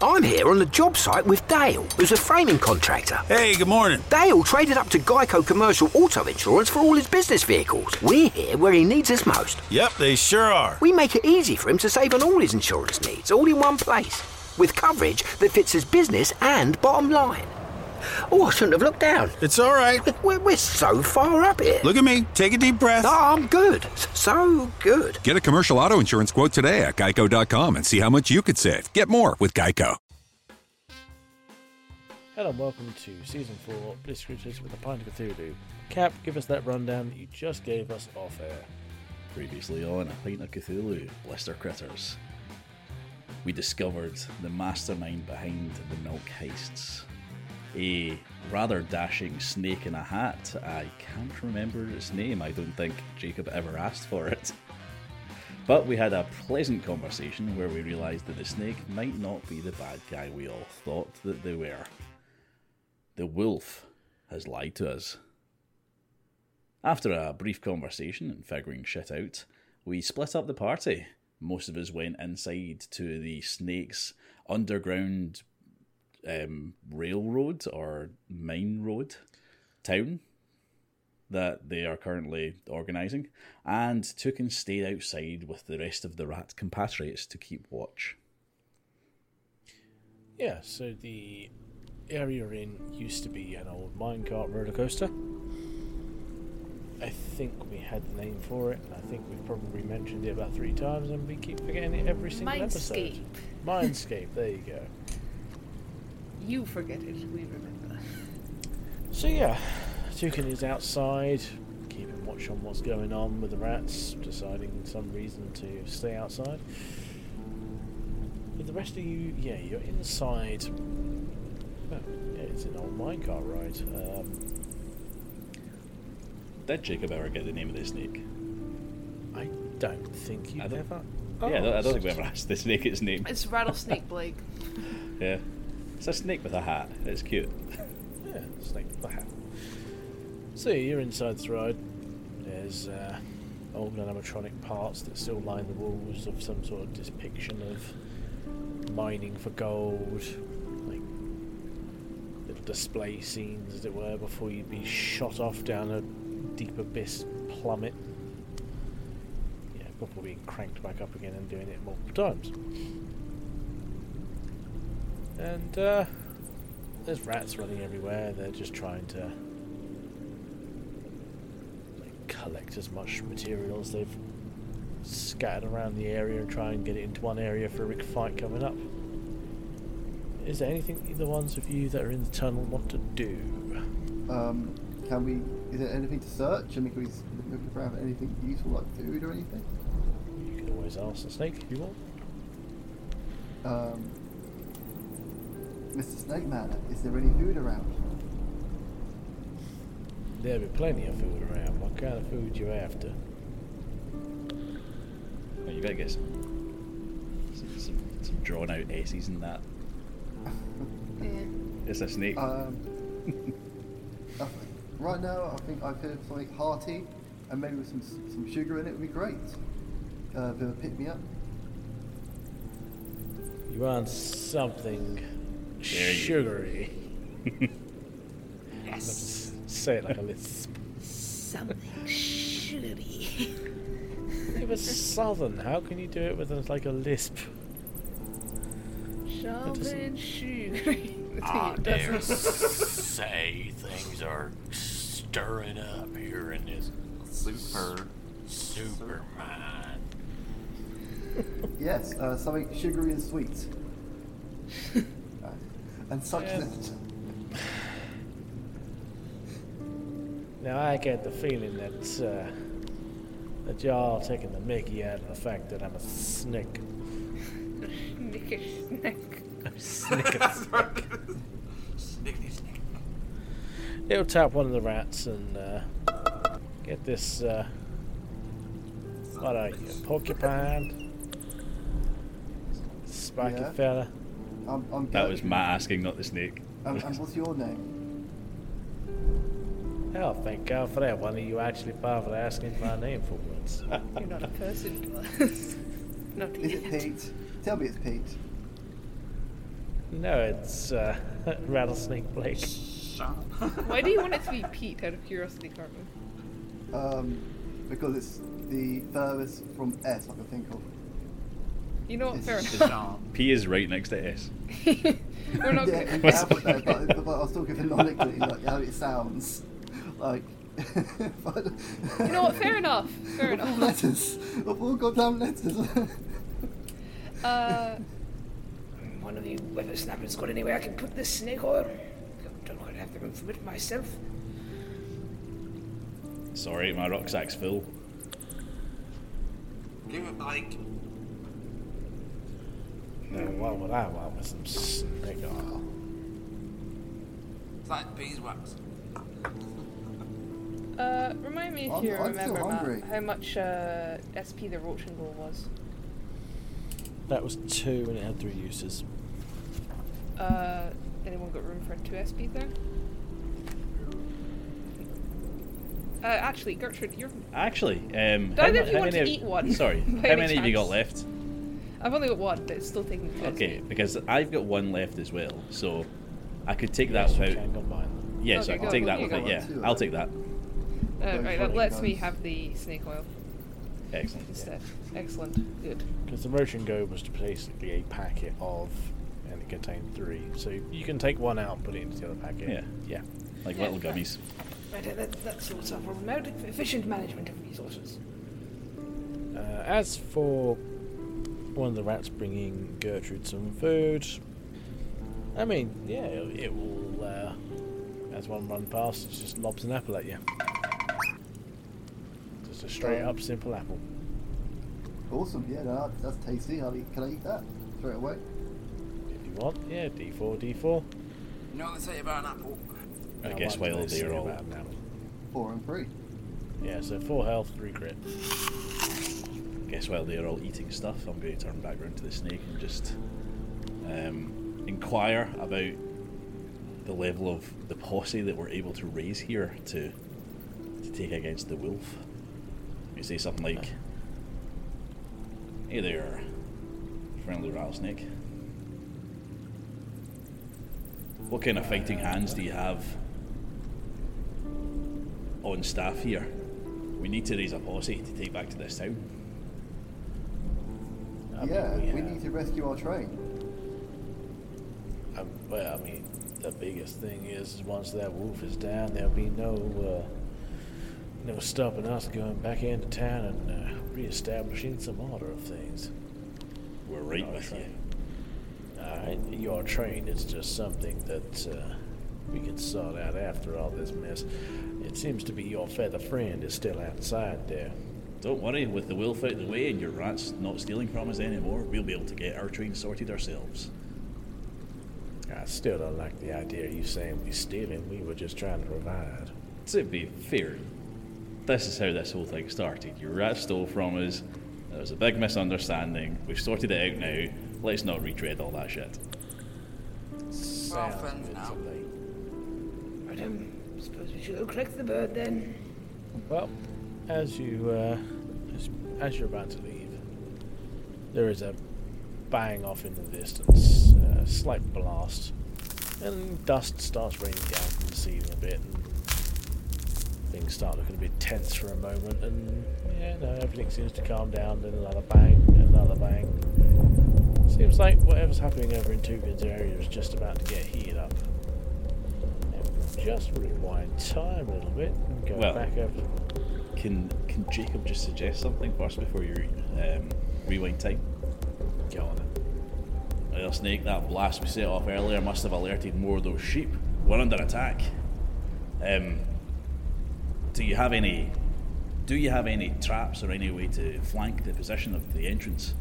I'm here on the job site with Dale, who's a framing contractor. Hey, good morning. Dale traded up to Geico Commercial Auto Insurance for all his business vehicles. We're here where he needs us most. Yep, they sure are. We make it easy for him to save on all his insurance needs, all in one place, with coverage that fits his business and bottom line. Oh, I shouldn't have looked down. It's all right. We're so far up here. Look at me. Take a deep breath. Oh, I'm good. So good. Get a commercial auto insurance quote today at geico.com and see how much you could save. Get more with Geico. Hello and welcome to Season 4 Bliss Cruises with a Pint of Cthulhu. Cap, give us that rundown that you just gave us off air. Previously on A Pint of Cthulhu, Blister Critters, we discovered the mastermind behind the milk heists. A rather dashing snake in a hat. I can't remember its name. I don't think Jacob ever asked for it. But we had a pleasant conversation where we realised that the snake might not be the bad guy we all thought that they were. The wolf has lied to us. After a brief conversation and figuring shit out, we split up the party. Most of us went inside to the snake's underground railroad or mine road town that they are currently organising, and took and stayed outside with the rest of the rat compatriots to keep watch. Yeah, so the area you're in used to be an old minecart roller coaster. I think we had the name for it, and I think we've probably mentioned it about 3 times, and we keep forgetting it every single episode. Mindscape, there you go. You forget it, we remember. So yeah, Toucan is outside, keeping watch on what's going on with the rats, deciding some reason to stay outside. With the rest of you, yeah, you're inside. Oh, yeah, it's an old minecart ride. Did Jacob ever get the name of the snake? I don't think you ever. I don't think we ever asked the snake its name. It's Rattlesnake Blake. Yeah. It's a snake with a hat. It's cute. Yeah, snake with a hat. So you're inside the ride. There's old animatronic parts that still line the walls of some sort of depiction of mining for gold. Like little display scenes, as it were, before you'd be shot off down a deep abyss plummet. Yeah, before being cranked back up again and doing it multiple times. And there's rats running everywhere. They're just trying to collect as much material as they've scattered around the area and try and get it into one area for a big fight coming up. Is there anything either ones of you that are in the tunnel want to do? Is there anything to search? I mean, can we look around for anything useful like food or anything? You can always ask the snake if you want. Mr. Snake Man, is there any food around? There'll be plenty of food around. What kind of food you after? Well, you better get some drawn out S's in that. Yeah. It's a snake. Right now, I think I've heard something hearty, and maybe with some sugar in it would be great. They'll pick me up. You want something sugary? Yes. Say it like a lisp. Something sugary. It was southern. How can you do it with like a lisp? Something sugary. I dare say things are stirring up here in this super mine. Yes, something sugary and sweet. And succulent. Now I get the feeling that y'all are taking the mickey out of the fact that I'm a snake. Snickety snick. He'll tap one of the rats and get this. What are you, a porcupine? Spiky fella. That was Matt asking, not the snake. And what's your name? Oh, thank God for that. One of you actually bothered asking my name for once. You're not a person to us. Not Is it yet. Pete? Tell me it's Pete. No, it's Rattlesnake Blake. Why do you want it to be Pete, out of curiosity, Cartman? Because it's the furthest from S I can think of. You know what? Fair It's- enough. P is right next to S. We're not Yeah, good. in alphabet, but I was talking phonetically, like how it sounds. Like. You know what? Fair enough. Fair Of all enough. letters. Of all goddamn letters. One of you whippersnappers got anywhere I can put this snake oil? Don't quite have the room for it myself. Sorry, my rucksack's full. Give it, Blake. No, what would I want with some snake oil? It's like beeswax. Remind me if I'm you still remember, hungry. Matt, how much SP the roaching goal was. That was 2 and it had 3 uses. Anyone got room for 2 SP there? Actually, Gertrude, you're. Actually, Don't know if you want to eat one. Sorry, by how any many have you got chance. left? I've only got one, but it's still taking 2 Okay, SP. because I've got 1 left as well, so I could take Yes, that you without. can combine them. Yeah, so Okay, I could go, take go, that you without. go. Yeah, Two, I'll take that. Right, that funny, lets me guys. have the snake oil Excellent. instead. Excellent. Good. Because the Roaching Go was basically a packet of, and it contained 3. So you can take 1 out and put it into the other packet. Yeah. Yeah. Like Yeah, little gummies. Right, that sorts our problem out. Efficient management of resources. As for one of the rats bringing Gertrude some food, I mean, yeah, it will, as one run past, it just lobs an apple at you. Just a straight up simple apple. Awesome, yeah, no, that's tasty. Can I eat that straight away? If you want, yeah, D4, D4. You know what they say about an apple? I guess what do while they say they're all. about an apple? 4 and 3. Yeah, so 4 health, 3 crit. Guess while they're all eating stuff, I'm going to turn back round to the snake and just inquire about the level of the posse that we're able to raise here to take against the wolf. You say something like, "Hey there, friendly rattlesnake. What kind of fighting hands do you have on staff here? We need to raise a posse to take back to this town." I mean, Yeah, we have- need to rescue our train. Well, I mean, the biggest thing is once that wolf is down, there'll be no stopping us going back into town and re-establishing some order of things. We're right Our with you. train. Alright, your train is just something that we can sort out after all this mess. It seems to be your feather friend is still outside there. Don't worry, with the wolf out of the way and your rats not stealing from us anymore, we'll be able to get our train sorted ourselves. I still don't like the idea of you saying we stealing. We were just trying to provide. To be fair, this is how this whole thing started. Your rat stole from us, there was a big misunderstanding, we've sorted it out now, let's not retread all that shit. Sounds friends good now. to me. Right, suppose we should go collect the bird then. Well, as you as you're about to leave, there is a bang off in the distance, a slight blast, and dust starts raining down from the ceiling a bit, and things start looking a bit tense for a moment, and yeah, no, everything seems to calm down. Then another bang, another bang. Seems like whatever's happening over in Tugan's area is just about to get heated up. And we'll just rewind time a little bit and go Well, back over. Can Jacob just suggest something first before you rewind time? Go on. Well, Snake, that blast we set off earlier must have alerted more of those sheep. We're under attack. Do you have any traps or any way to flank the position of the entrance?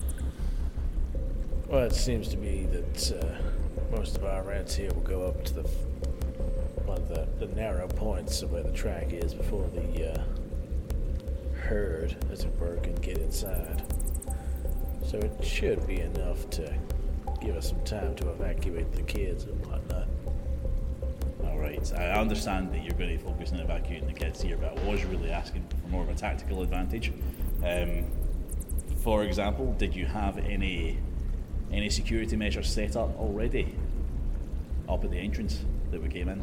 Well, it seems to be that most of our rats here will go up to one of the narrow points of where the track is before the herd, as it were, can get inside. So it should be enough to give us some time to evacuate the kids and whatnot. Alright, I understand that you're going to focus on evacuating the kids here, but I was really asking for more of a tactical advantage. For example, did you have any Any security measures set up already? Up at the entrance that we came in?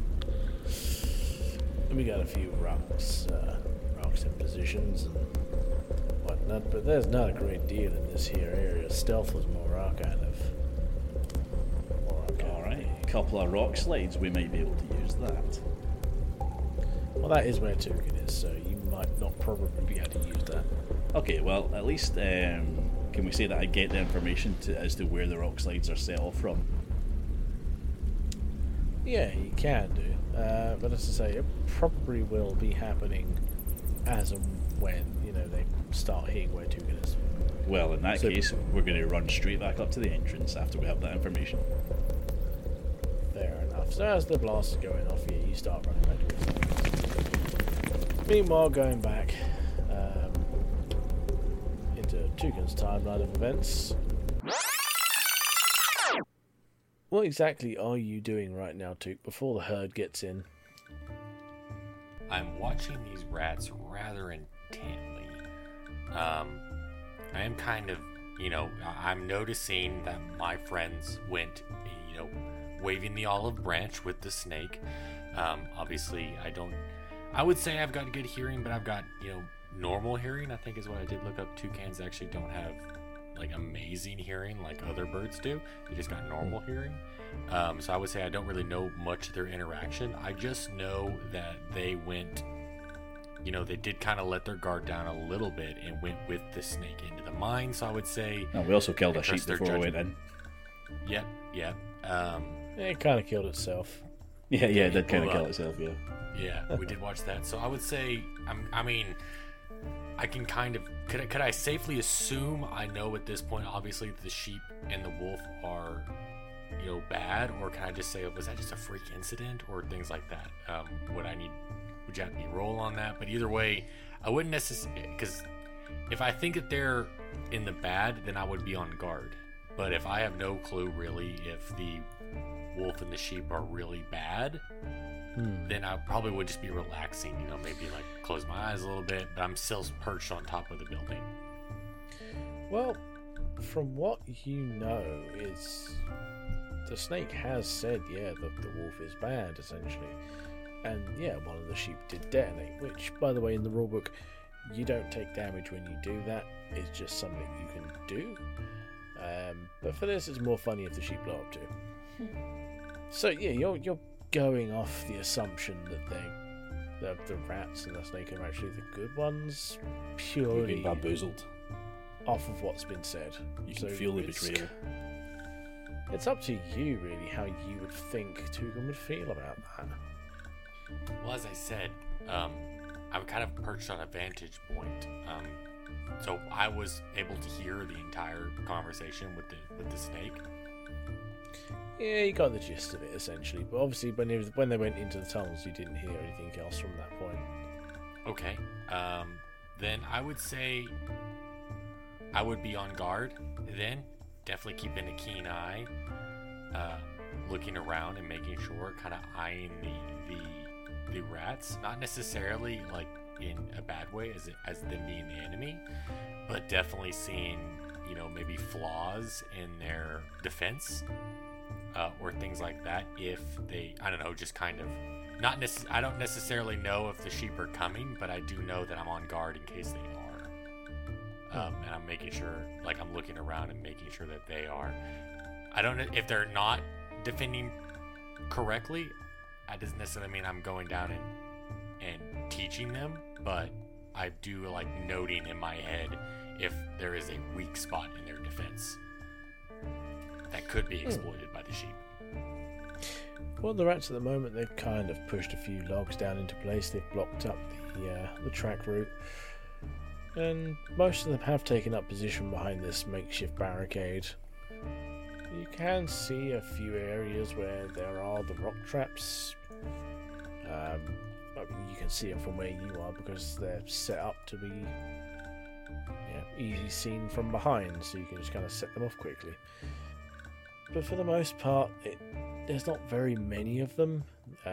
We got a few rocks in positions and whatnot, but there's not a great deal in this here area. Stealth was more our kind of. Alright, a couple of rock slides, we might be able to use that. Well, that is where Tukin is, so you might not probably be able to use that. Okay, well, at least can we say that I get the information as to where the rock slides are set off from? Yeah, you can do. But as I say, it probably will be happening as and when, they start hitting where Tukin is. Well, in that case, we're going to run straight back up to the entrance after we have that information. Fair enough. So as the blast is going off, you start running back towards the entrance. Meanwhile, going back into Tukin's timeline of events. What exactly are you doing right now, Tuk, before the herd gets in? I'm watching these rats rather intently. I am kind of, I'm noticing that my friends went, waving the olive branch with the snake. Obviously, I would say I've got good hearing, but I've got, normal hearing, I think is what I did look up. Toucans actually don't have amazing hearing like other birds do. They just got normal hearing. So I would say I don't really know much of their interaction. I just know that they went, they did kind of let their guard down a little bit and went with the snake into the mine. So I would say... No, we also killed a sheep before we went in. Yep. It kind of killed itself. Yeah, it did kind of kill itself, yeah. Yeah, we did watch that. So I would say, I can kind of... Could I safely assume I know at this point, obviously, the sheep and the wolf are, bad? Or can I just say, was that just a freak incident? Or things like that? Would you have me roll on that? But either way, I wouldn't necessarily... Because if I think that they're in the bad, then I would be on guard. But if I have no clue, really, if the wolf and the sheep are really bad... then I probably would just be relaxing, maybe close my eyes a little bit, but I'm still perched on top of the building. Well, from what you know is the snake has said, that the wolf is bad, essentially. And one of the sheep did detonate, which, by the way, in the rulebook, you don't take damage when you do that. It's just something you can do. But for this, it's more funny if the sheep blow up too. So, you're going off the assumption that the rats and the snake are actually the good ones, purely You've been bamboozled. Off of what's been said. You can feel the betrayal. It's up to you, really, how you would think Tugan would feel about that. Well, as I said, I'm kind of perched on a vantage point. So I was able to hear the entire conversation with the snake. Yeah, you got the gist of it, essentially. But obviously, when they went into the tunnels, you didn't hear anything else from that point. Okay. Then I would say I would be on guard then. Definitely keeping a keen eye. Looking around and making sure, kind of eyeing the rats. Not necessarily, in a bad way, as them being the enemy. But definitely seeing, maybe flaws in their defense. Or things like that, if they, I don't know, just kind of, I don't necessarily know if the sheep are coming, but I do know that I'm on guard in case they are. And I'm making sure, I'm looking around and making sure that they are. I don't know if they're not defending correctly. That doesn't necessarily mean I'm going down and teaching them, but I do like noting in my head if there is a weak spot in their defense that could be exploited by the sheep. Well, the rats at the moment, they've kind of pushed a few logs down into place. They've blocked up the track route. And most of them have taken up position behind this makeshift barricade. You can see a few areas where there are the rock traps. You can see them from where you are because they're set up to be easy seen from behind, so you can just kind of set them off quickly. But for the most part, there's not very many of them.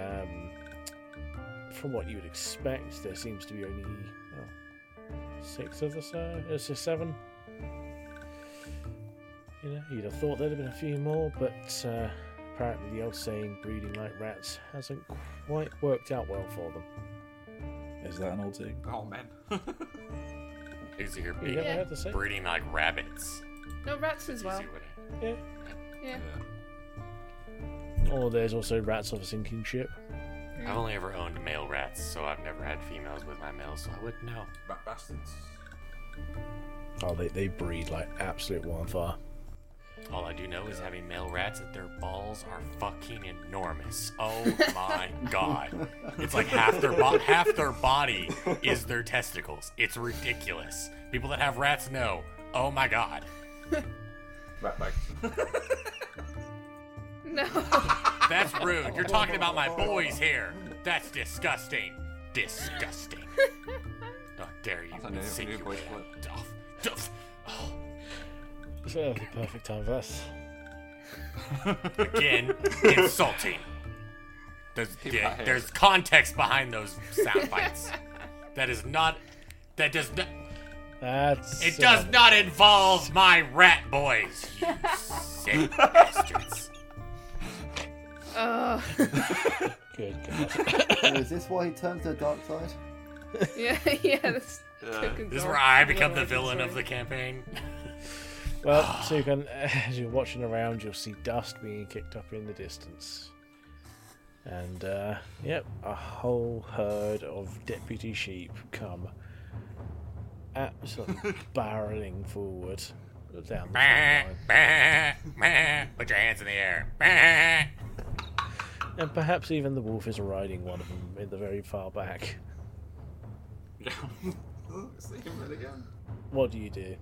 From what you would expect, there seems to be only 6 of the 7. You know, you'd have thought there'd have been a few more, but apparently the old saying, breeding like rats, hasn't quite worked out well for them. Is that an old saying? Oh man. Is it your You never heard the saying? breeding like rabbits? No, rats as well. See what Yeah. Yeah. Or there's also rats off a sinking ship. I've only ever owned male rats, so I've never had females with my males, so I wouldn't know. Rat bastards. Oh, they breed like absolute wildfire. All I do know is having male rats that their balls are fucking enormous. Oh my god. It's like half their body is their testicles. It's ridiculous. People that have rats know. Oh my god. Rat bag. No. That's rude. You're talking about my boys here. That's disgusting. Disgusting. How dare you That's a new insinuate voice that. Duff. Oh. So the perfect time for us. Again, insulting. There's context behind those sound bites. That does not That's it does not involve my rat boys, you sick bastards. Good. So is this why he turns to the dark side? Yeah. This This is where I become the villain of the campaign. Well, so you can, as you're watching around, you'll see dust being kicked up in the distance. And, yep, a whole herd of deputy sheep come absolutely barreling forward down the front line. Put your hands in the air. And perhaps even the wolf is riding one of them in the very far back. Yeah. See him red again. What do you do?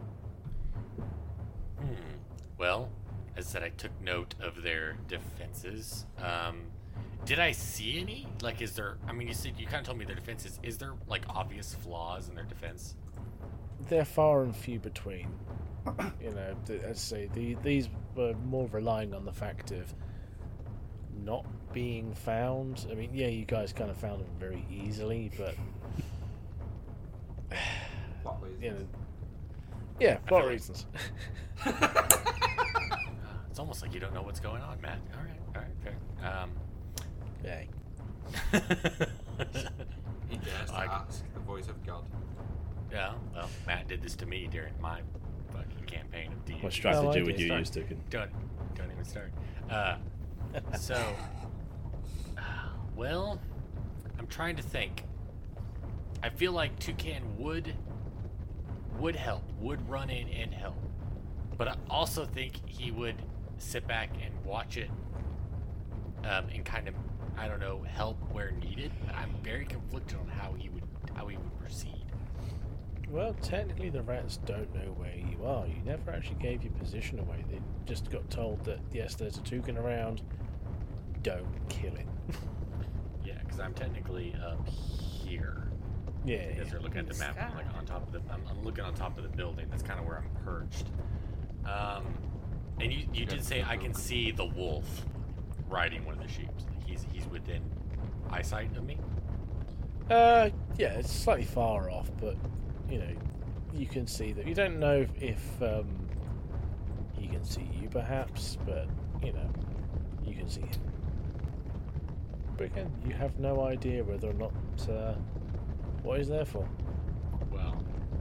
Well, as I said, I took note of their defenses. Did I see any? Like, is there... I mean, you kind of told me their defenses. Is there, like, obvious flaws in their defense? They're far and few between. You know, as I say, these were more relying on the fact of not being found. I mean, yeah, you guys kind of found them very easily, but... Plot reasons. You know, yeah, plot reasons. It's almost like you don't know what's going on, Matt. All right, fair. Yay. He dares to ask the voice of God. Yeah, well, Matt did this to me during my fucking campaign of D&D. What strategy No, would you idea. use, Tukin? Don't even start. Well, I'm trying to think. I feel like Toucan would help, would run in and help. But I also think he would sit back and watch it and kind of, I don't know, help where needed. But I'm very conflicted on how he would proceed. Well, technically the rats don't know where you are. You never actually gave your position away. They just got told that, yes, there's a toucan around. Don't kill it. Yeah, because I'm technically up here. Yeah. You guys are looking at the map. I'm like on top of I'm looking on top of the building. That's kind of where I'm perched. And you did say I can see the wolf riding one of the sheep. He's within eyesight of me. Yeah, it's slightly far off, but you know, you can see that. You don't know if he can see you, perhaps, but you know, you can see him. But again, you have no idea whether or not what he's there for. Well,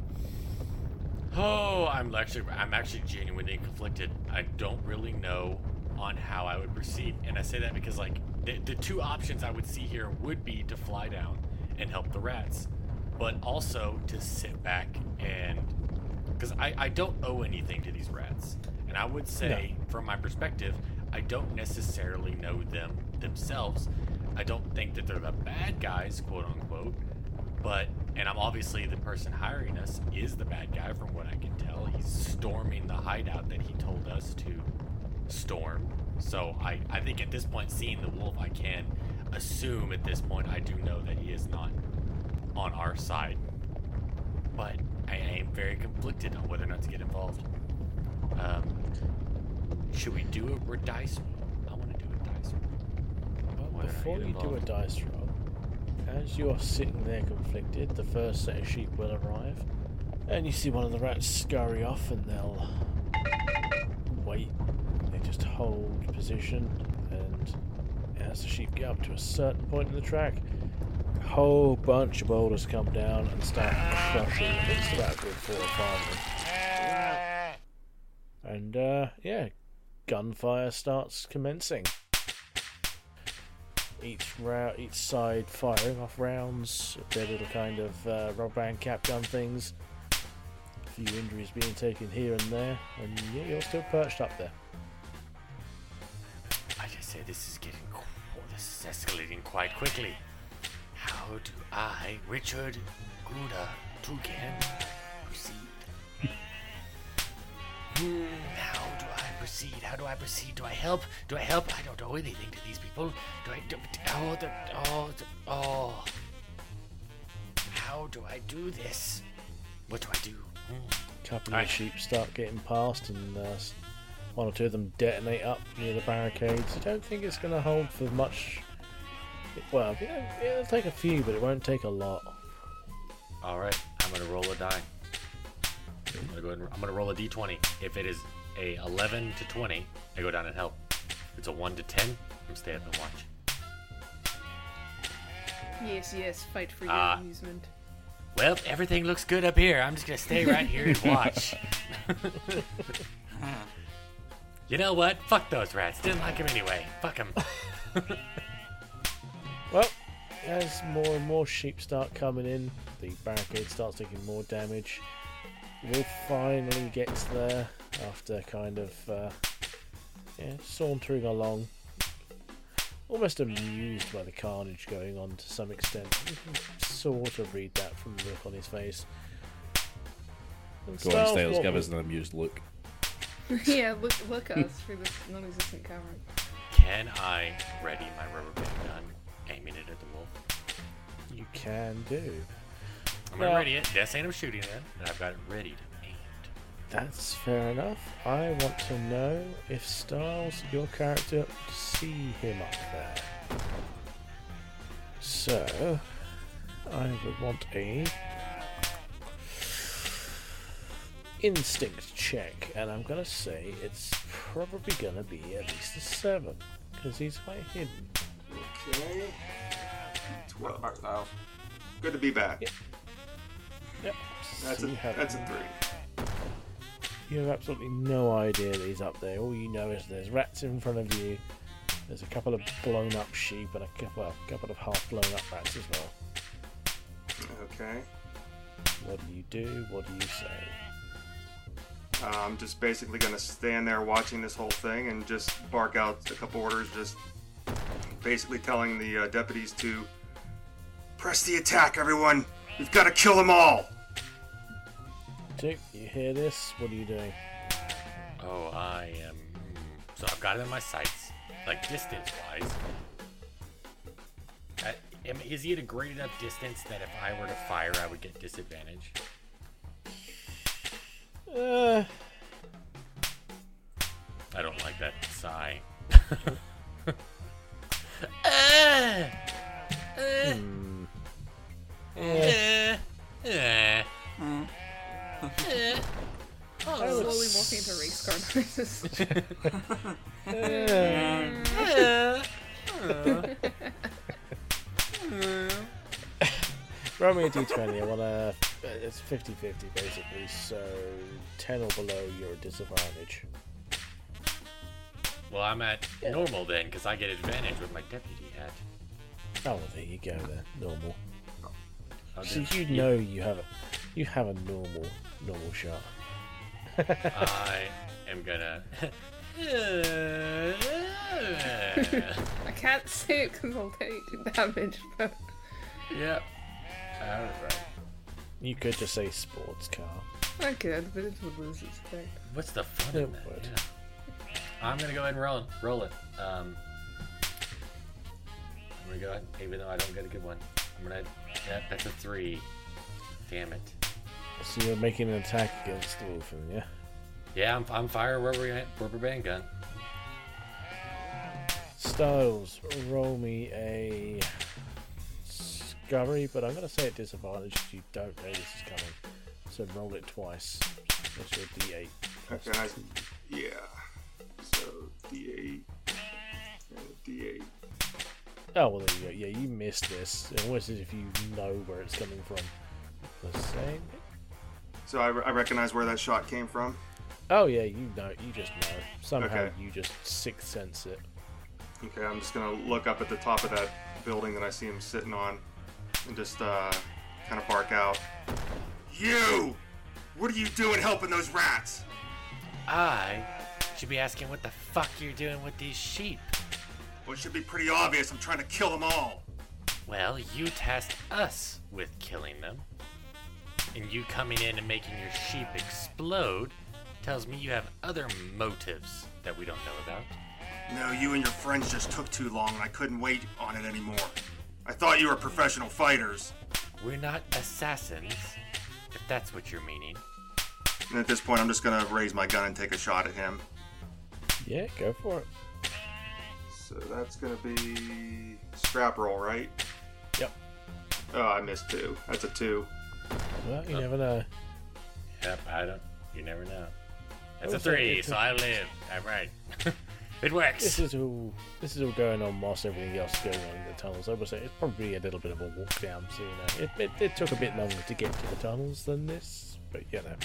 I'm actually genuinely conflicted. I don't really know on how I would proceed, and I say that because like the two options I would see here would be to fly down and help the rats, but also to sit back and because I don't owe anything to these rats, and I would say from my perspective, I don't necessarily know them themselves. I don't think that they're the bad guys, quote unquote. And I'm obviously the person hiring us is the bad guy from what I can tell. He's storming the hideout that he told us to storm. So I think at this point, seeing the wolf, I can assume at this point I do know that he is not on our side. But I am very conflicted on whether or not to get involved. Should we do a dice roll? I want to do a dice roll. Well, before you do a dice roll, as you are sitting there conflicted, the first set of sheep will arrive, and you see one of the rats scurry off, and they'll hold position, and as the sheep get up to a certain point in the track, a whole bunch of boulders come down and start crushing just about a good 4 or 5 of them. And yeah, gunfire starts commencing. Each side firing off rounds, their little kind of rubber band cap gun things. A few injuries being taken here and there, and yeah, you're still perched up there. I just say this is escalating quite quickly. How do I, Richard Gruda Toucan, proceed? How do I proceed? How do I proceed? Do I help? Do I help? I don't owe anything to these people. Do I? How do I do this? What do I do? A couple of sheep start getting past, and one or two of them detonate up near the barricades. I don't think it's going to hold for much. Well, it'll take a few, but it won't take a lot. All right, I'm going to roll a die. I'm gonna roll a d20. If it is a 11 to 20, I go down and help. If it's a 1 to 10, I'm stay up and watch. Yes, fight for your amusement. Well, everything looks good up here. I'm just gonna stay right here and watch. You know what? Fuck those rats. Didn't like them anyway. Fuck them. Well, as more and more sheep start coming in, the barricade starts taking more damage. Will finally gets there after kind of sauntering along, almost amused by the carnage going on to some extent. You can sort of read that from the look on his face. Go on, Styles, give us an amused look. Yeah, look us through this non-existent camera. Can I ready my rubber band gun, aiming it at the wolf? You can do. I'm gonna ready it. That's ain't I'm shooting it, and I've got it ready to aim. That's fair enough. I want to know if Styles, your character, see him up there. So, I would want a instinct check, and I'm gonna say it's probably gonna be at least a 7, because he's quite hidden. Okay. 12. Back style. Good to be back. Yep. That's a 3. You have absolutely no idea that he's up there. All you know is there's rats in front of you. There's a couple of blown up sheep and a couple of half blown up rats as well. Okay. What do you do? What do you say? I'm just basically going to stand there watching this whole thing and just bark out a couple orders, just basically telling the deputies to press the attack, everyone! We've got to kill them all! Dick, you hear this? What are you doing? Oh, I am... So I've got it in my sights, like distance-wise. Is he at a great enough distance that if I were to fire, I would get disadvantage? I don't like that sigh. Slowly morphing into race car noises. Roll me a d20. I want to... It's 50-50 basically, so 10 or below you're at disadvantage. Well, I'm at normal then, because I get advantage with my deputy hat. Oh, well, there you go then. Normal. So you know you have a normal shot. I am gonna... I can't say it because I'll take damage, but... Yep. Alright. You could just say sports car. I could, but it would lose its effect. What's the fun in that? Yeah. I'm gonna go ahead and roll it. I'm gonna go ahead, even though I don't get a good one. That's a 3. Damn it. So you're making an attack against the Wolfen, yeah? Yeah, I'm firing rubber band gun. Styles, roll me a discovery, but I'm going to say at disadvantage because you don't know this is coming. So roll it twice. That's your D8. Okay, yeah. So D8 Oh, well, there you go. Yeah, you missed this. Almost as if you know where it's coming from. The same. So I recognize where that shot came from. Oh, yeah, you know. You just know. Somehow Okay. you just sixth sense it. Okay, I'm just gonna look up at the top of that building that I see him sitting on, and just kind of bark out. You! What are you doing helping those rats? I should be asking what the fuck you're doing with these sheep. Well, it should be pretty obvious. I'm trying to kill them all. Well, you tasked us with killing them. And you coming in and making your sheep explode tells me you have other motives that we don't know about. No, you and your friends just took too long, and I couldn't wait on it anymore. I thought you were professional fighters. We're not assassins, if that's what you're meaning. And at this point, I'm just gonna raise my gun and take a shot at him. Yeah, go for it. So that's gonna be scrap roll, right? Yep. Oh, I missed 2. That's a 2. Well, you never know. Yep, you never know. That's Oh, a so 3, it's so I live. I'm right. It works. This is all going on whilst everything else is going on in the tunnels. I would say it's probably a little bit of a walk down, so you know it took a bit longer to get to the tunnels than this, but you know.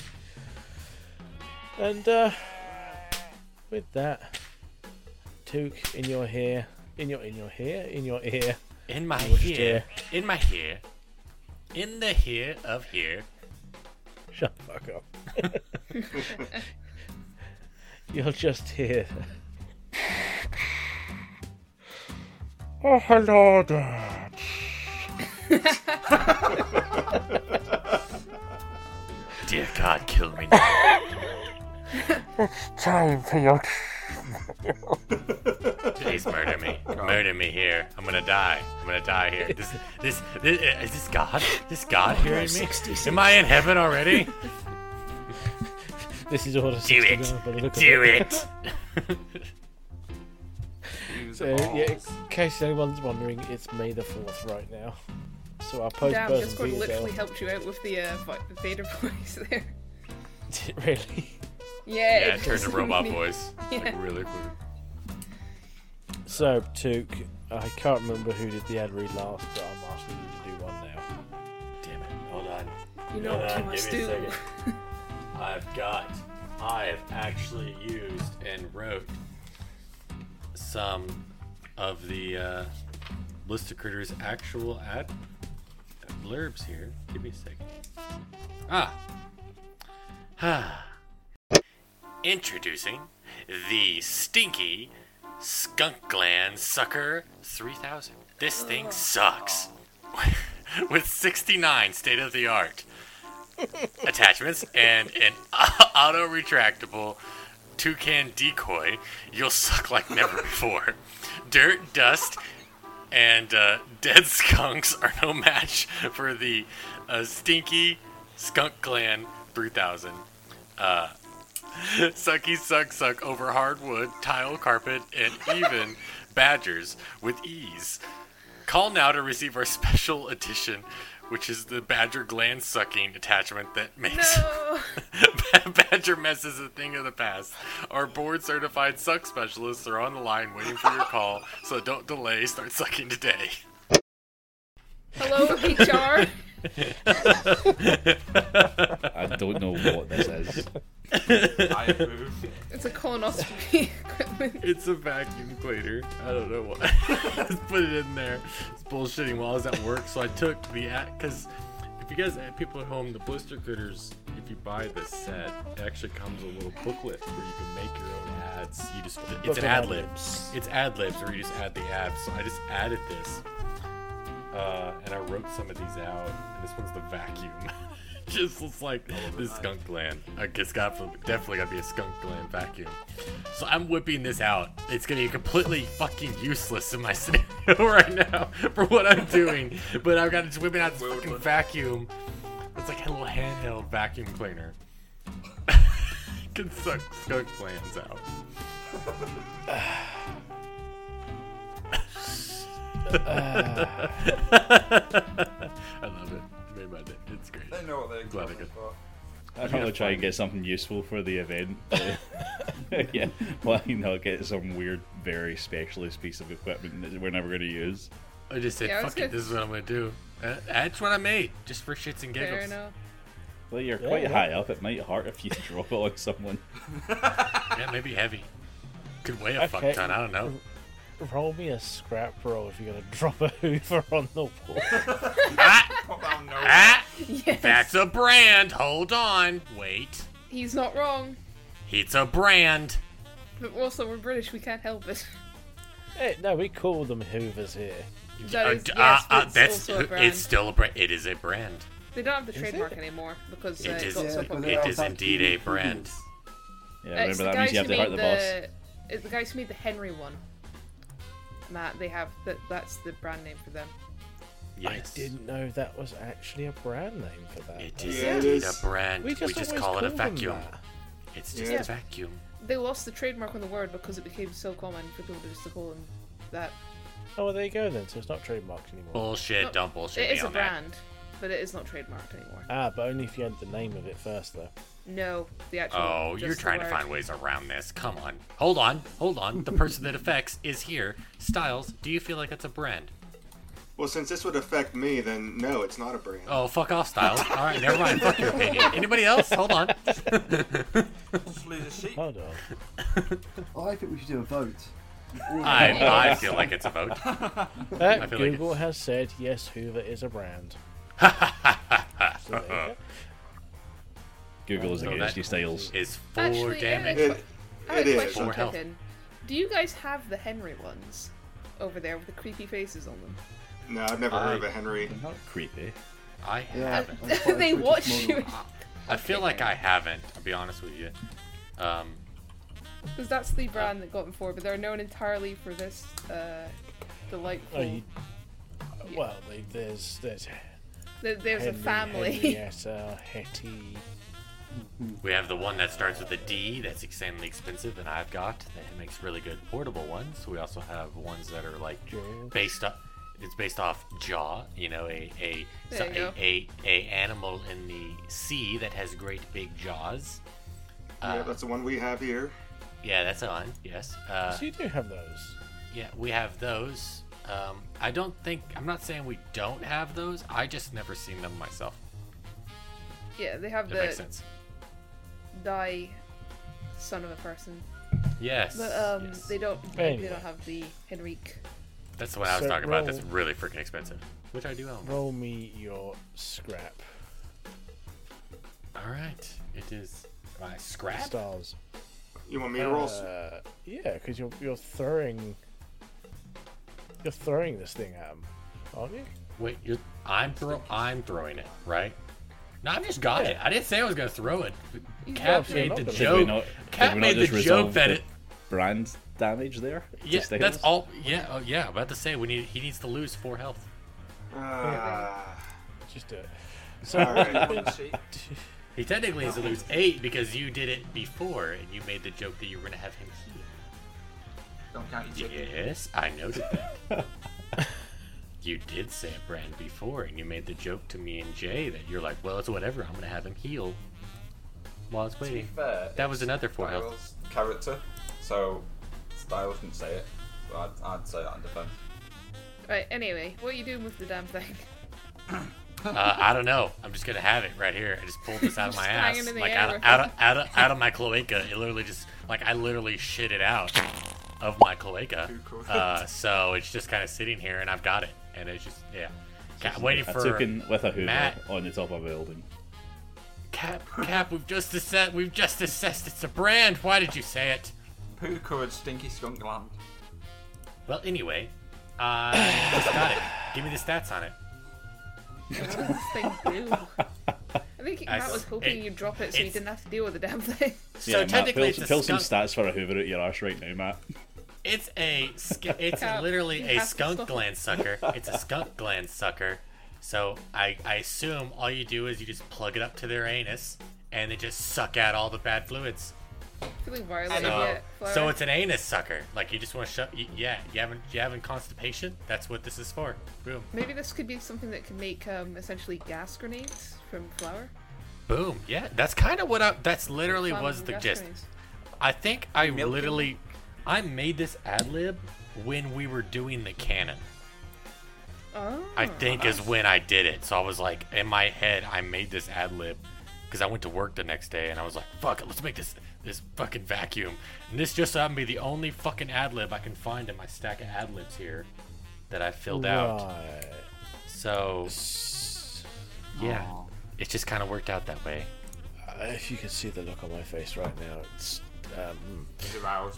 And with that, Took in your hair, in your ear, In my You'll just hair, in my hair, in the hair of here. Shut the fuck up. You'll just hear. Oh, hello, Dad. Dear God, kill me now. It's time for your. Please murder me. Murder me here. I'm gonna die. I'm gonna die here. This is this God? This God hearing me? Am I in heaven already? This is all the Do it. Do it. So, yeah, in case anyone's wondering, it's May the 4th right now. So our post Damn, person Discord Peter literally Bell. helped you out with the Vader voice there. Did it really? Yeah, Yeah, it turned to just robot really- voice. Yeah. Like really quick. So, Took, I can't remember who did the ad read last, but I'm asking you to do one now. Damn it. Hold on. You know Hold what on, you must give me a do. second. I have actually used and wrote some of the Blister Critters actual ad blurbs here. Give me a second. Introducing the Stinky Skunk Gland Sucker 3000. This thing sucks. With 69 state-of-the-art attachments and an auto-retractable toucan decoy, you'll suck like never before. Dirt, dust, and dead skunks are no match for the Stinky Skunk Gland 3000. Sucky suck over hardwood, tile, carpet, and even badgers with ease. Call now to receive our special edition, which is the Badger Gland Sucking attachment that makes Badger messes a thing of the past. Our board-certified suck specialists are on the line waiting for your call, so don't delay. Start sucking today. Hello, HR. I don't know what this is. It's a colonoscopy equipment. It's a vacuum cleaner. I don't know why. Just put it in there. It's bullshitting while I was at work, so I took the because if you guys people at home, the Blister Critters, if you buy this set, it actually comes with a little booklet where you can make your own ads. You just it's an ad lib. It's ad libs where you just add the ads. So I just added this. And I wrote some of these out, and this one's the vacuum. Just looks like this skunk gland. It's definitely gotta be a skunk gland vacuum. So I'm whipping this out. It's gonna be completely fucking useless in my scenario right now for what I'm doing. But I've got to just whipping out this fucking vacuum. It's like a little handheld vacuum cleaner. Can suck skunk glands out. I love it. It made my day. It's great. They know what they're Glad I going could. for. I'd probably try and get something useful for the event. Yeah, well, get some weird, very specialist piece of equipment that we're never going to use. I just said, fuck it, this is what I'm going to do. That's what I made, just for shits and giggles. Fair enough. Well, you're quite high up. It might hurt if you drop it on someone. Yeah, maybe heavy. Could weigh a fuck ton, I don't know. Roll me a scrap roll if you're going to drop a Hoover on the wall. Yes. That's a brand. Hold on. Wait. He's not wrong. It's a brand. But also, we're British, we can't help it. Hey, no, we call them Hoovers here. That is, yes, but it's also a brand. It's still a brand. It is a brand. They don't have the trademark anymore because it is. got so popular. It is indeed a brand. Yeah, remember that means you have to hurt the boss. It's the guys who made the Henry one. Matt, they have that's the brand name for them. Yes. I didn't know that was actually a brand name for that. It is indeed a brand. We just call it a vacuum. That. It's just a vacuum. They lost the trademark on the word because it became so common for people just to call them that. Oh, well, there you go then. So it's not trademarked anymore. Bullshit! Don't bullshit me on It is a that. brand, but it is not trademarked anymore. Ah, but only if you had the name of it first, though. No, the actual. Oh, you're trying to find ways around this. Come on. Hold on. The person that affects is here. Styles, do you feel like it's a brand? Well, since this would affect me, then no, it's not a brand. Oh, fuck off, Styles. All right, never mind. Fuck your opinion. Anybody else? Hold on. Hold on. I think we should do a vote. I feel like it's a vote. Google has said, yes, Hoover is a brand. So Google is against you, Styles. Is 4 Actually, damage. I have a question, 4 health. Kevin. Do you guys have the Henry ones over there with the creepy faces on them? No, I've never heard of a Henry. They're not creepy. I haven't. They watch you. I feel like I haven't, I'll be honest with you. Because that's the brand that got them for, but they're known entirely for this delightful. Well, there's a family. Henrietta, Hetty. We have the one that starts with a D, that's extremely expensive, and I've got that makes really good portable ones. We also have ones that are like based off jaw, a animal in the sea that has great big jaws. Yeah, that's the one we have here. Yeah, that's on. Yes. So you do have those. Yeah, we have those. I'm not saying we don't have those. I just never seen them myself. Yeah, they have that makes sense. Die son of a person. Yes. But yes. They don't have the Henrique. That's the one I was talking about. That's really freaking expensive. Which I do own. Roll me your scrap. Alright. It is my scrap. Stars. You want me to roll? Yeah, because you're throwing this thing at him, aren't you? Wait, I'm throwing it, right? No, I just got it. I didn't say I was gonna throw it. Cap made the joke. Cap made the joke that it brand damage there. Yeah, that's all. Yeah, I'm about to say he needs to lose 4 health. Just do it. So he technically needs to lose 8 because you did it before and you made the joke that you were gonna have him heal. Don't count your chicken. Yes, I noted that. You did say a brand before, and you made the joke to me and Jay that you're like, well, it's whatever. I'm gonna have him heal while it's waiting. To be fair, that was another 4 health. Character, so Styles can say it, but I'd say that in defense. Right. Anyway, what are you doing with the damn thing? I don't know. I'm just gonna have it right here. I just pulled this out of my ass, like out of my cloaca. It literally just I literally shit it out of my cloaca. So it's just kind of sitting here, and I've got it, and it's just I'm waiting for with a Hoover Matt on the top of a building. Cap, we've just assessed it's a brand. Why did you say it? Poo covered stinky skunk land. Well, anyway, just got it. Give me the stats on it. What does this thing do? I think Matt was hoping you'd drop it so you didn't have to deal with the damn thing. So yeah, technically, Matt, pull some stats for a Hoover at your arse right now, Matt. It's literally a skunk gland sucker. It's a skunk gland sucker. So I assume all you do is you just plug it up to their anus and they just suck out all the bad fluids. Feeling violated yet, Flower? So it's an anus sucker. Like you just want to shut. You having constipation? That's what this is for. Boom. Maybe this could be something that can make essentially gas grenades from flour. Boom. Yeah, that's kind of what that's literally Flammable was the gas gist. grenades. I think I made this ad lib when we were doing the canon. Oh. I think is when I did it. So I was like, in my head, I made this ad lib because I went to work the next day and I was like, fuck it, let's make this fucking vacuum. And this just happened to be the only fucking ad lib I can find in my stack of ad libs here that I filled out. So, yeah, it just kind of worked out that way. If you can see the look on my face right now, it's He's aroused.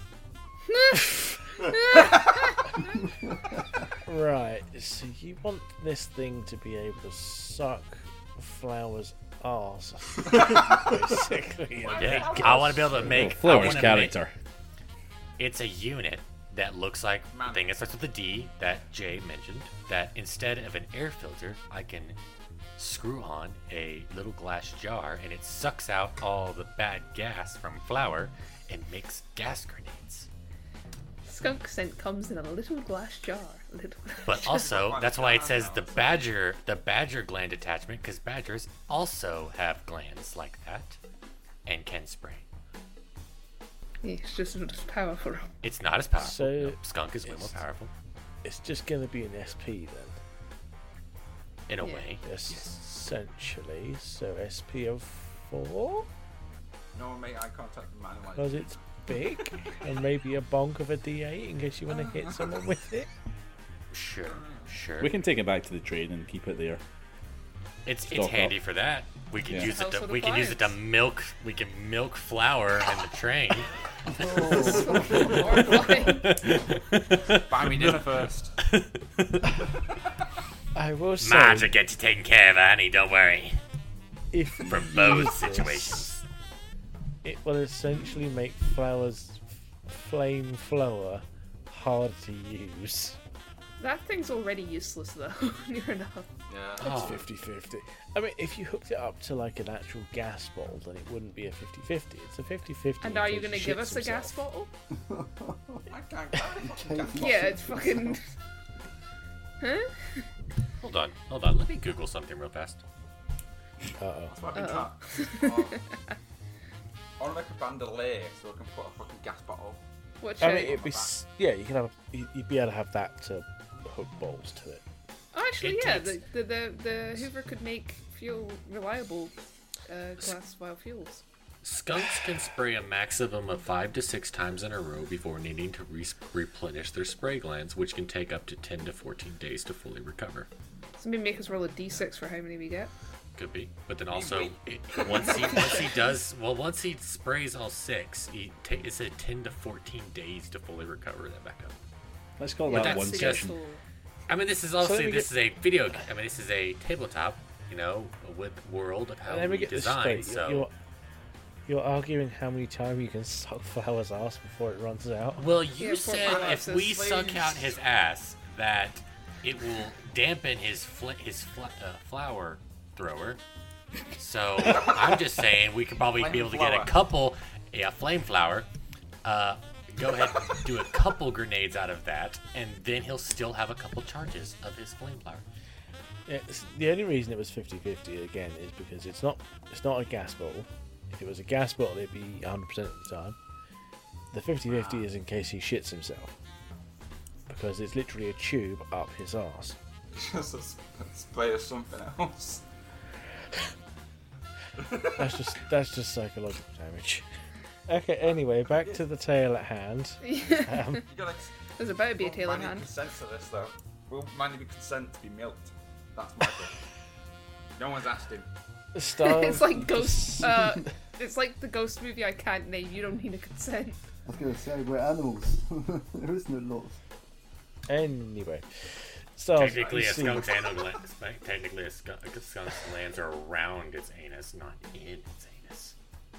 right. So you want this thing to be able to suck Flower's arse, basically. Yeah, I want to be able to make Flower's character. It's a unit that looks like the thing that starts with a D that Jay mentioned. That instead of an air filter, I can screw on a little glass jar and it sucks out all the bad gas from Flower and makes gas grenades. Skunk scent comes in a little glass jar. But also, that's why it says the badger gland attachment, because badgers also have glands like that and can spray. It's just not as powerful. It's not as powerful. So no, skunk is way more powerful. It's just going to be an SP then. In a way. Essentially. So SP of 4? No one make eye contact with man. Because it's big and maybe a bonk of a D8 in case you want to hit someone with it. Sure. We can take it back to the train and keep it there. It's Stock handy up. for that. We can use it. Household We can use it to milk. We can milk Flower in the train. Buy me dinner first. I will say, Marge will get you taken care of, honey. Don't worry. if For you both use this, situations. it will essentially make Flower's flame flower hard to use. That thing's already useless though, near enough. Yeah. It's 50-50. I mean, if you hooked it up to like an actual gas bottle, then it wouldn't be a 50-50. It's a 50-50. And are you going gonna give us a gas bottle? I can't get a fucking gas Yeah, it's fucking. Huh? Hold on. Let me Google something real fast. Uh-oh. That's what I've been trying. I want to make a bandolier so I can put a fucking gas bottle. What I mean, shape? it'd be you can have you'd be able to have that to hook balls to it. Oh, actually, It yeah. takes- The Hoover could make fuel reliable glass biofuels. Skunks can spray a maximum of 5 to 6 times in a row before needing to replenish their spray glands, which can take up to 10 to 14 days to fully recover. So maybe make us roll a d6 for how many we get. Could be, but then also once he sprays all 6, it said 10 to 14 days to fully recover that back up. Let's call But that that's one just- session. I mean, this is obviously this is a video. I mean, this is a tabletop, with world of how And then we get this design. straight. So, You're arguing how many times you can suck Flower's ass before it runs out. well, Yeah, you poor said Flower if says, we "Please." suck out his ass, that it will dampen his flower thrower. So I'm just saying we could probably be able to get a couple, flame flower. Go ahead and do a couple grenades out of that, and then he'll still have a couple charges of his flame flower. Yeah, the only reason it was 50-50 again is because it's not a gas bottle. If it was a gas bottle, it'd be 100% of the time. The 50-50 is in case he shits himself, because it's literally a tube up his arse. Just a spray of something else. That's just psychological damage. Okay, anyway, back to the tale at hand. You gotta, There's about to be a won't tail in Manny hand. consent to this though. Will Manny be consent to be milked? That's my question. No one's asked him. It's like Ghost. It's like the Ghost movie I can't name. You don't need a consent. I was going to say, we're animals. There is no laws. Anyway, so Technically, you a see- skunk's glands are around its anus, not in its anus.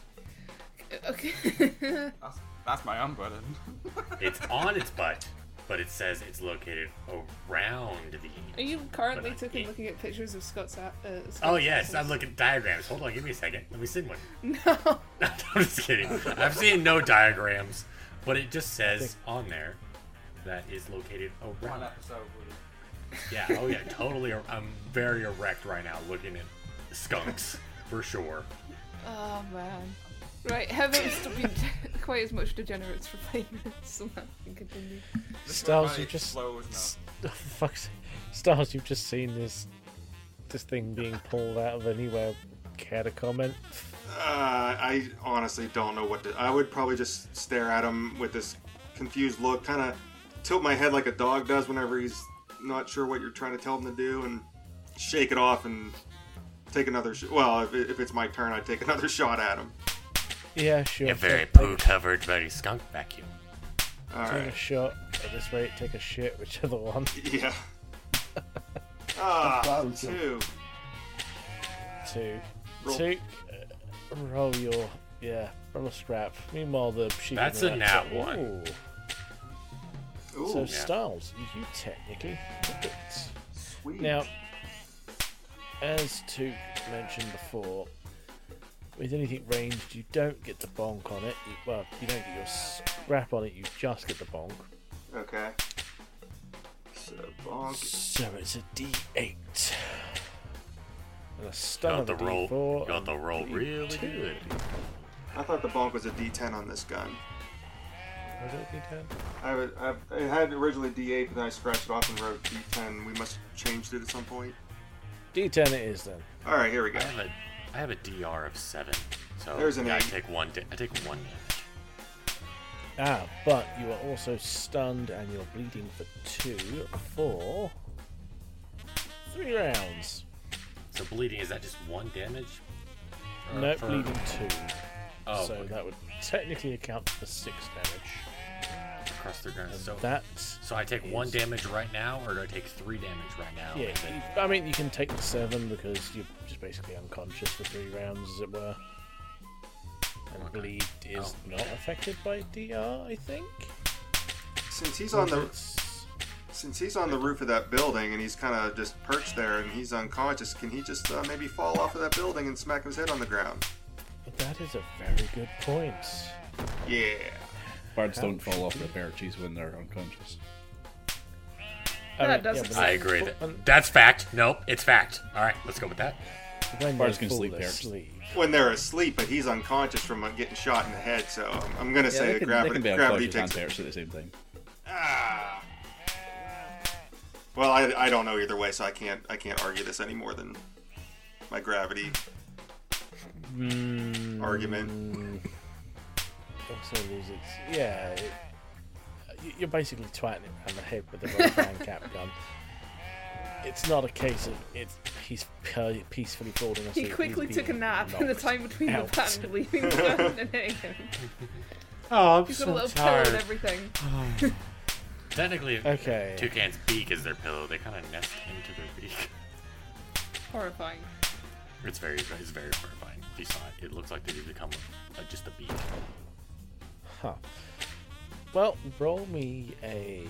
Okay. That's my own button. It's on its butt, but it says it's located around the anus. Are you currently But not in. looking at pictures of Scott's? Oh yes, I'm looking at diagrams. Hold on, give me a second. Let me see one. No. I'm just kidding. I've seen no diagrams, but it just says on there that is located One around. episode with Yeah, oh yeah, totally. I'm very erect right now looking at skunks, for sure. Oh man. Right, Heather's been quite as much degenerates for 5 minutes, so that can continue. Stars, you've just fuck's sake. Stars, you've just seen this thing being pulled out of anywhere. Care to comment? I honestly don't know what to. I would probably just stare at him with this confused look, kind of tilt my head like a dog does whenever he's not sure what you're trying to tell him to do, and shake it off and take another. Well, if it's my turn, I'd take another shot at him. Yeah, sure. You're very poo-covered, very skunk vacuum. Take a shot. At this rate, take a shit, whichever one. Yeah. 2. Roll your roll a scrap. Meanwhile, the sheep. That's a nat 1. Ooh. So Styles, you technically hit it. Sweet. Now, as Took mentioned before, with anything ranged, you don't get the bonk on it. You don't get your scrap on it. You just get the bonk. Okay. So bonk. So it's a D8. And a stun of a roll. D4. You got the roll really good. I thought the bonk was a D10 on this gun. Was it D10? It had originally D8, but then I scratched it off and wrote D10. We must have changed it at some point. D10 it is then. All right, here we go. I have a DR of 7, so there's an 8. I take one damage. But you are also stunned and you're bleeding for 2 for 3 rounds. So bleeding, is that just 1 damage? No, bleeding 2. Oh, so okay. that would technically account for 6 damage. Across the ground. So I take 1 damage right now, or do I take 3 damage right now? Yeah, you can take the 7 because you're just basically unconscious for 3 rounds, as it were. And bleed is not affected by DR, I think. Since he's on the roof of that building and he's kind of just perched there and he's unconscious, can he just maybe fall off of that building and smack his head on the ground? That is a very good point. Yeah. Birds don't fall off the perches when they're unconscious. I agree. That's fact. Nope, it's fact. All right, let's go with that. Birds can sleep there. When they're asleep, but he's unconscious from getting shot in the head, so I'm going to say they gravity can be takes and perched at the same time. Well, I don't know either way, so I can't argue this any more than my gravity argument. You're basically twatting him around the head with a roll cap gun. It's not a case of he's peacefully falling asleep. He quickly took a nap in the time between the plan and leaving the gun and hitting him. Oh, I'm He's so got a little tired. pillow and everything. Technically, okay. Toucan's beak is their pillow. They kind of nest into their beak. Horrifying. It's very horrifying. If you saw it, it looks like they become just a beak. Huh. Well, roll me a...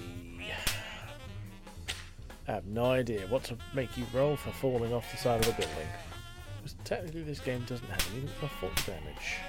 I have no idea what to make you roll for falling off the side of the building. Because technically this game doesn't have anything for fall damage.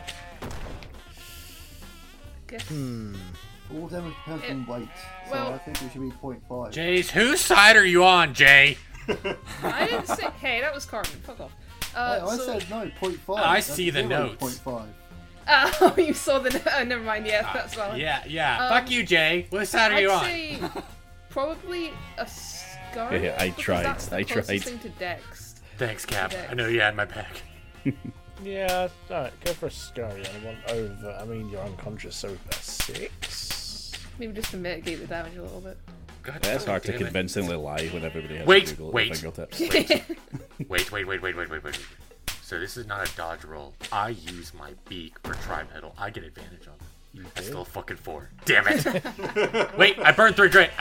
All damage depends on weight, so I think it should be 0.5. Jace, whose side are you on, Jay? I didn't say... Hey, that was Carmen. Fuck off. I said no, 0.5. I see the notes. 0.5. Oh, you saw the... never mind, yeah, that's valid. Yeah. Fuck you, Jay. What side are you on? I'd say probably a Scar. Yeah, I tried. That's the closest thing to Dex. Thanks, Cap. I know you had my back. Yeah, alright, go for a scurry on one over. I mean, you're unconscious, so we've got 6. Maybe just to mitigate the damage a little bit. God, it's hard to convincingly lie when everybody has Wait. to Google fingertips. Wait. So this is not a dodge roll. I use my beak for tripedal. I get advantage on it. I still a fucking 4. Damn it. Wait, I burned 3 grit.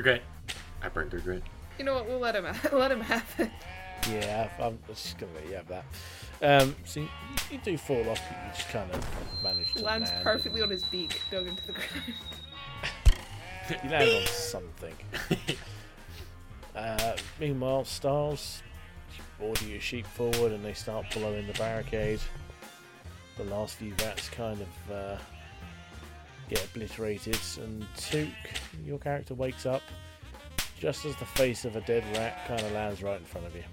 You know what? We'll let him have it. Yeah, I'm just gonna let you have that. So you do fall off, but you just kind of manage to Lands land perfectly on his beak, dug into the ground. You land on something. Meanwhile, Stars, you order your sheep forward and they start blowing the barricade. The last few rats kind of get obliterated, and Took, your character, wakes up just as the face of a dead rat kind of lands right in front of you.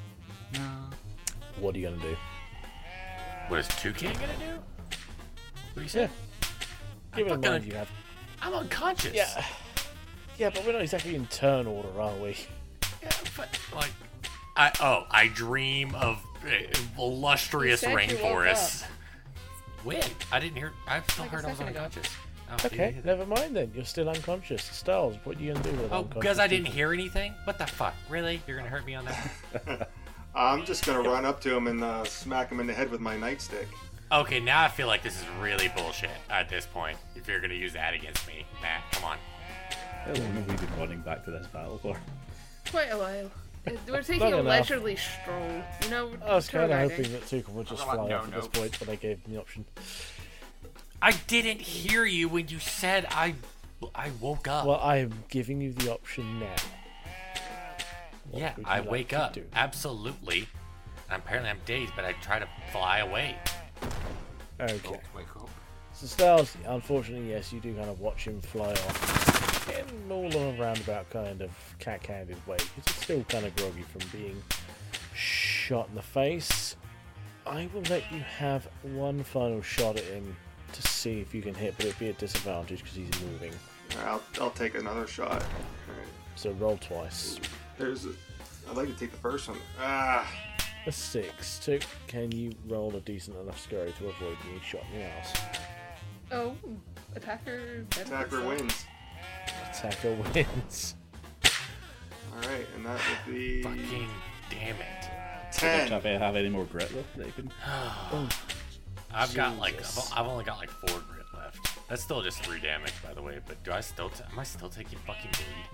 No. What are you going to do? What is Toucan going to do? What you say? Give in mind you have. I'm unconscious. Yeah. Yeah, but we're not exactly in turn order, are we? Yeah, but like, I dream of illustrious You said you woke rainforests. When? I didn't hear. I still Like a heard I was second ago. unconscious. Oh, Okay, never mind then. You're still unconscious. Styles, what are you gonna do with an Oh, unconscious? because I didn't people? hear anything? What the fuck? Really? You're gonna hurt me on that? I'm just gonna run up to him and smack him in the head with my nightstick. Okay, now I feel like this is really bullshit at this point. If you're gonna use that against me, Matt, come on. How long have we been running back to this battle for? Quite a while. We're taking Long a enough. leisurely stroll. You know, I was tour kind of guiding. hoping that Tuchel would just I'm like, fly no, off at this no. point, but they gave him the option. I didn't hear you when you said I woke up. Well, I am giving you the option now. What yeah, would you I like wake to up. do? Absolutely. And apparently I'm dazed, but I try to fly away. Okay. Wake up. So Styles, unfortunately, yes, you do kind of watch him fly off in all of a roundabout kind of cat-handed way. He's still kind of groggy from being shot in the face. I will let you have one final shot at him to see if you can hit, but it'd be a disadvantage because he's moving. I'll take another shot. Alright. So roll twice. I'd like to take the first one. Ah, A 6. 2. Can you roll a decent enough scurry to avoid being shot in the ass? Oh, attacker. attacker wins. Attacker wins. Alright, and that would be Fucking damn it. If 10. I have any more grit though, that you can. I've got like Jesus. I've only got like 4 grit left. That's still just 3 damage, by the way. But do I still am I still taking fucking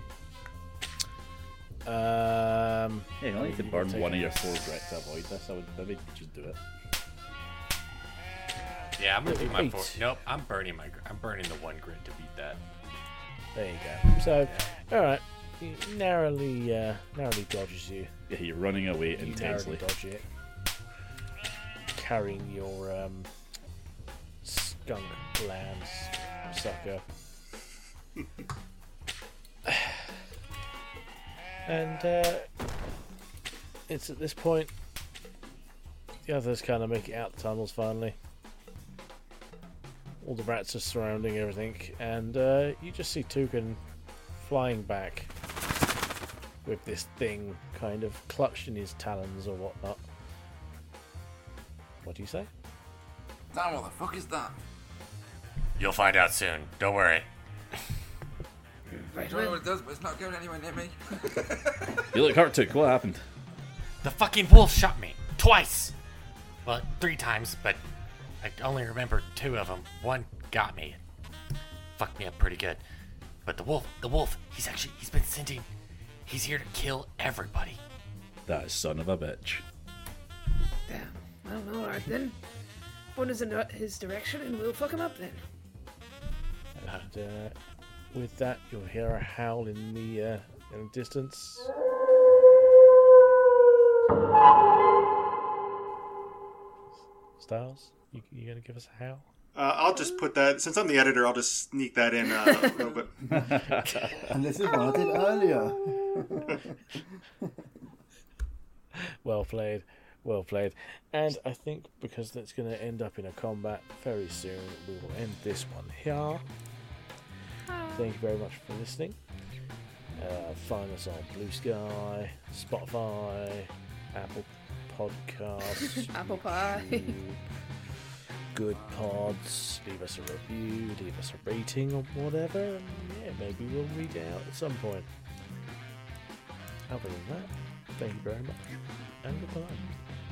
bleed? Yeah, you only need to you burn can one of take your 4 grit to avoid this. I would maybe just do it. Yeah, I'm gonna do my 8. 4. Nope, I'm burning the 1 grit to beat that. There you go. So, alright. He narrowly dodges you. Yeah, you're running away You intensely. narrowly dodge it. Carrying your skunk lands sucker. And it's at this point the others kind of make it out the tunnels finally. All the rats are surrounding everything, and you just see Toucan flying back with this thing kind of clutched in his talons or whatnot. What do you say? Damn, what the fuck is that? You'll find out soon. Don't worry. Right, I don't know what it does, but it's not going anywhere near me. You look hurt, Took. What happened? The fucking wolf shot me twice. Well, 3 times, but I only remember 2 of them. One got me. Fucked me up pretty good. But the wolf, he's been sending. He's here to kill everybody. That son of a bitch. Damn. I don't know. Alright then. Point us in his direction and we'll fuck him up then. And with that, you'll hear a howl in the distance. Styles, you gonna give us a howl? I'll just put that, since I'm the editor, I'll just sneak that in a little bit. And this is what I did earlier. Well played, well played. And I think because that's going to end up in a combat very soon, we will end this one here. Thank you very much for listening. Find us on Blue Sky, Spotify, Apple Podcasts, Apple pie. YouTube, Good Pods. Leave us a review, leave us a rating or whatever, and yeah, maybe we'll read it out at some point. Other than that, thank you very much, and goodbye.